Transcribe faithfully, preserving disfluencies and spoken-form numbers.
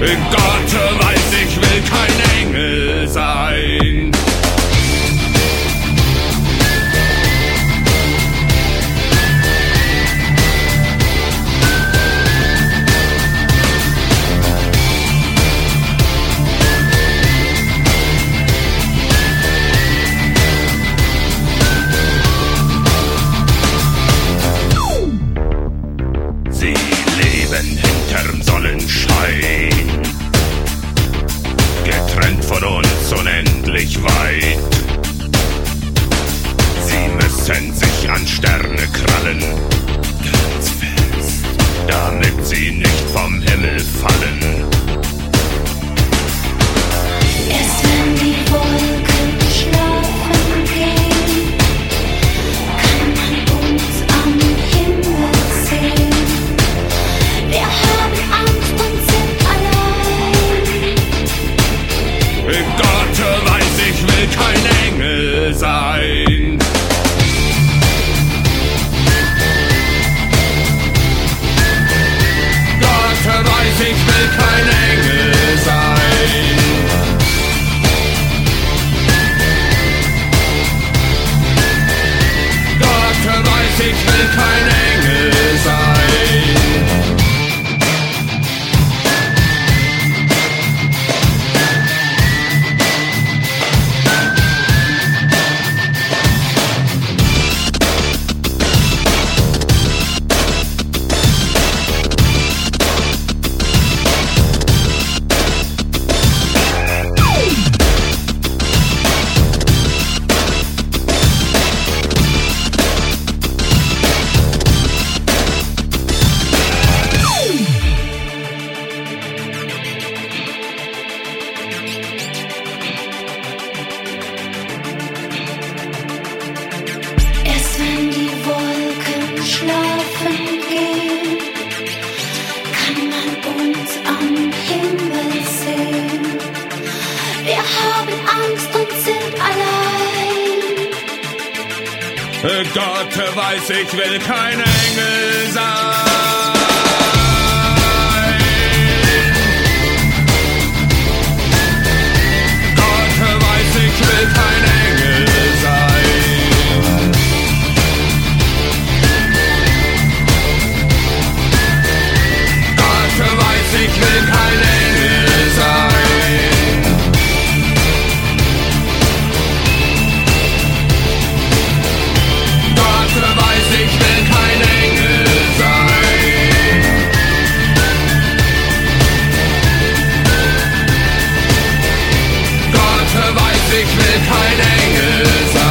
Gott weiß, ich will kein Engel sein. Sie leben hinterm Sonnenschein, getrennt von uns unendlich weit. Sie müssen sich an Sterne krallen, ganz fest, damit sie nicht vom Himmel fallen. Erst wenn die Wolken schlafen gehen, kann man uns am Himmel sehen. Wir haben Angst und sind allein. Gott weiß, ich will kein Engel sein. Gott weiß, ich will kein Engel sein. Gott weiß, ich will kein Engel sein. Erst wenn die Wolken schlafen gehen, kann man uns am Himmel sehen. Wir haben Angst und sind allein. Gott weiß, ich will kein Engel sein. Gott weiß, ich will kein Engel sein. Gott weiß, ich will kein Engel sein. Gott weiß, ich will kein Engel sein. Gott weiß, ich will kein Engel sein.